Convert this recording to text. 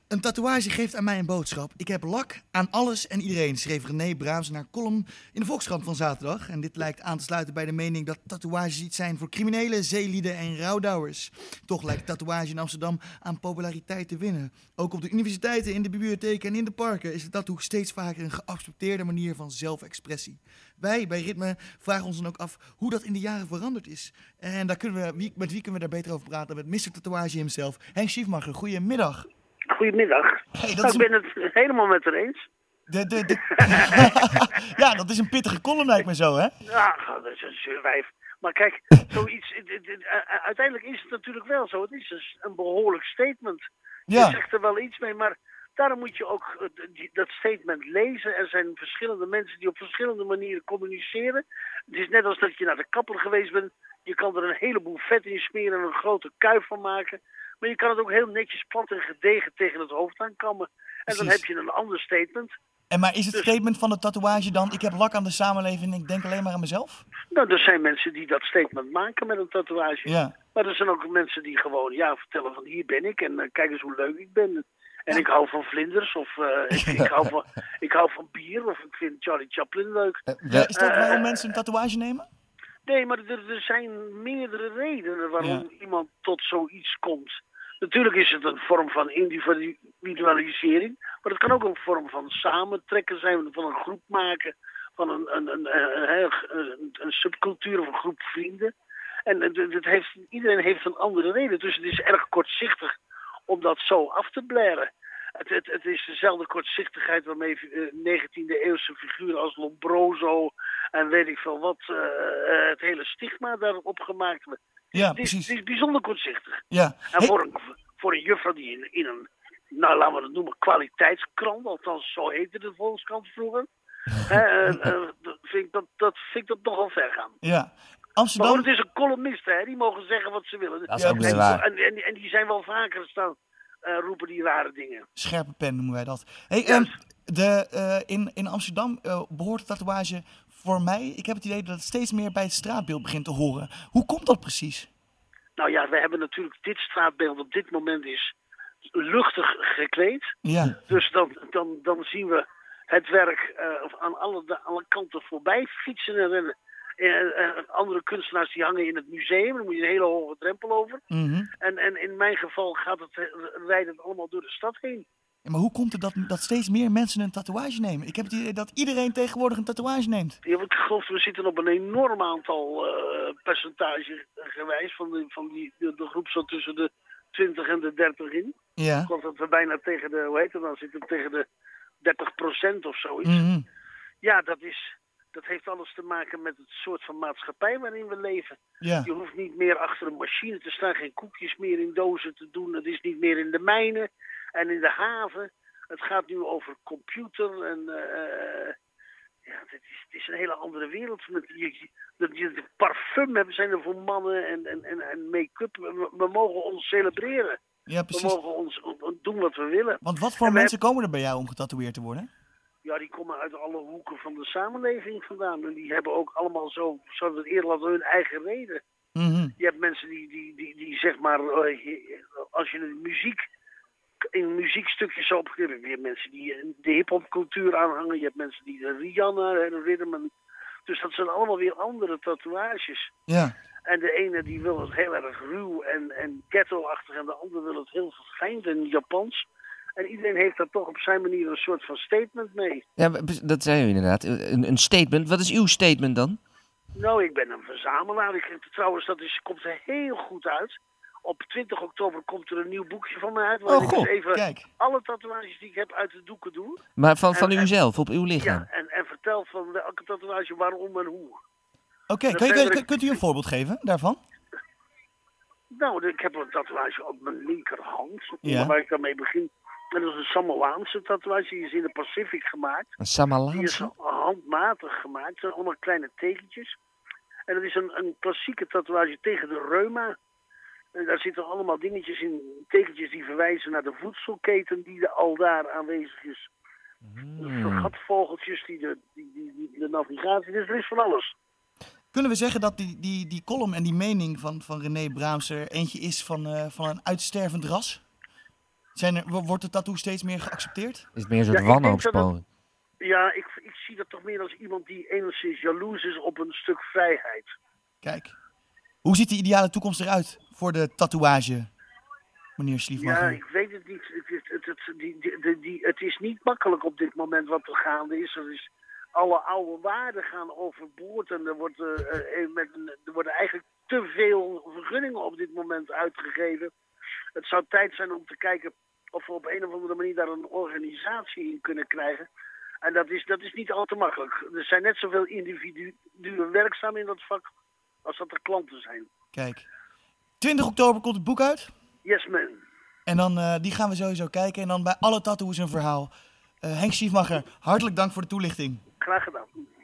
Een tatoeage geeft aan mij een boodschap. Ik heb lak aan alles en iedereen, schreef René Braamse naar column in de Volkskrant van zaterdag. En dit lijkt aan te sluiten bij de mening dat tatoeages iets zijn voor criminelen, zeelieden en rouwdouwers. Toch lijkt tatoeage in Amsterdam aan populariteit te winnen. Ook op de universiteiten, in de bibliotheken en in de parken is de tattoo steeds vaker een geaccepteerde manier van zelfexpressie. Wij bij Ritme vragen ons dan ook af hoe dat in de jaren veranderd is. En daar met wie kunnen we daar beter over praten? Met Mr. Tatoeage himself, Henk Schiefmacher. Goedemiddag. Goedemiddag. Hey, Ik ben het helemaal met haar eens. Ja, dat is een pittige column lijkt me zo, hè? Ja, dat is een zeurwijf. Maar kijk, zoiets, uiteindelijk is het natuurlijk wel zo. Het is een behoorlijk statement. Ja. Je zegt er wel iets mee, maar daarom moet je ook dat statement lezen. Er zijn verschillende mensen die op verschillende manieren communiceren. Het is net als dat je naar de kapper geweest bent. Je kan er een heleboel vet in smeren en een grote kuif van maken. Maar je kan het ook heel netjes plat en gedegen tegen het hoofd aankammen. En Precies. dan heb je een ander statement. Maar is het statement van de tatoeage dan, ik heb lak aan de samenleving en ik denk alleen maar aan mezelf? Nou, er zijn mensen die dat statement maken met een tatoeage. Ja. Maar er zijn ook mensen die gewoon vertellen van hier ben ik en kijk eens hoe leuk ik ben. En ik hou van vlinders of ik hou van bier of ik vind Charlie Chaplin leuk. Is dat waarom mensen een tatoeage nemen? Nee, maar er zijn meerdere redenen waarom iemand tot zoiets komt. Natuurlijk is het een vorm van individualisering, maar het kan ook een vorm van samentrekken zijn, van een groep maken, van een subcultuur of een groep vrienden. En iedereen heeft een andere reden, dus het is erg kortzichtig om dat zo af te blaren. Het is dezelfde kortzichtigheid waarmee 19e-eeuwse figuren als Lombroso en weet ik veel wat, het hele stigma daarop gemaakt werd. Ja, precies. Het is bijzonder kortzichtig. Ja. En voor een juffrouw die in een, nou laten we het noemen, kwaliteitskrant, althans zo heette de Volkskrant vroeger, vind ik dat nogal ver gaan. Ja. Amsterdam... Maar het is een columnist, hè, die mogen zeggen wat ze willen. Dat is ook weer waar. En die zijn wel vaker staan roepen die rare dingen. Scherpe pen noemen wij dat. Hey, in Amsterdam behoort de tatoeage voor mij, ik heb het idee dat het steeds meer bij het straatbeeld begint te horen. Hoe komt dat precies? Nou ja, we hebben natuurlijk dit straatbeeld op dit moment is luchtig gekleed. Ja. Dus dan zien we het werk aan alle kanten voorbij fietsen en rennen. Andere kunstenaars die hangen in het museum, daar moet je een hele hoge drempel over. Mm-hmm. En in mijn geval rijdt het allemaal door de stad heen. Ja, maar hoe komt het dat steeds meer mensen een tatoeage nemen? Ik heb het idee dat iedereen tegenwoordig een tatoeage neemt. Ja, ik geloof, we zitten op een enorm aantal percentage gewijs van de groep zo tussen de 20 en de 30 in. Ja. Ik geloof dat we bijna tegen de, hoe heet het dan, zitten tegen de 30% of zoiets. Mm-hmm. Ja, dat heeft alles te maken met het soort van maatschappij waarin we leven. Ja. Je hoeft niet meer achter een machine te staan, geen koekjes meer in dozen te doen. Het is niet meer in de mijnen en in de haven. Het gaat nu over computer en het is een hele andere wereld. De parfum zijn er voor mannen en make-up. We mogen ons celebreren. Ja, precies. We mogen ons doen wat we willen. Want wat voor mensen komen er bij jou om getatoeëerd te worden? Ja, die komen uit alle hoeken van de samenleving vandaan. En die hebben ook allemaal zoals het eerder hadden, hun eigen reden. Mm-hmm. Je hebt mensen die zeg maar, als je in muziekstukjes zo opgegeven. Je hebt mensen die de hip-hop-cultuur aanhangen. Je hebt mensen die de Rihanna en de Rhythm. Dus dat zijn allemaal weer andere tatoeages. Ja. En de ene die wil het heel erg ruw en ghetto-achtig. En de ander wil het heel verfijnd en Japans. En iedereen heeft daar toch op zijn manier een soort van statement mee. Ja, dat zei u inderdaad. Een statement. Wat is uw statement dan? Nou, ik ben een verzamelaar. Trouwens, komt er heel goed uit. Op 20 oktober komt er een nieuw boekje van mij uit. Waar ik dus even alle tatoeages die ik heb uit de doeken doe. Maar van uzelf, op uw lichaam? Ja, en vertel van welke tatoeage waarom en hoe. Oké, kunt u een voorbeeld geven daarvan? Nou, ik heb een tatoeage op mijn linkerhand. Ja. Waar ik daarmee begin. En dat is een Samoaanse tatoeage. Die is in de Pacific gemaakt. Een Die is Samalaanse? handmatig gemaakt. Het zijn allemaal kleine tekentjes. En dat is een klassieke tatoeage tegen de reuma. En daar zitten allemaal dingetjes in, tekentjes die verwijzen naar de voedselketen die al daar aanwezig is. Vergatvogeltjes, de navigatie, dus er is van alles. Kunnen we zeggen dat die column en die mening van René Braamse eentje is van een uitstervend ras? Wordt de tattoo steeds meer geaccepteerd? Is het meer een soort Ja, ik denk wanhoopspoging? Ja, ik zie dat toch meer als iemand die enigszins jaloers is op een stuk vrijheid. Kijk. Hoe ziet de ideale toekomst eruit voor de tatoeage, meneer Ja, Schliefmacher? ik weet het niet. Het is niet makkelijk op dit moment wat er gaande is. Alle oude waarden gaan overboord en er worden eigenlijk te veel vergunningen op dit moment uitgegeven. Het zou tijd zijn om te kijken of we op een of andere manier daar een organisatie in kunnen krijgen. En dat is niet al te makkelijk. Er zijn net zoveel individuen werkzaam in dat vak als dat er klanten zijn. Kijk. 20 oktober komt het boek uit. Yes, man. En dan die gaan we sowieso kijken. En dan bij alle tattoos een verhaal. Henk Schliefmacher, hartelijk dank voor de toelichting. Graag gedaan.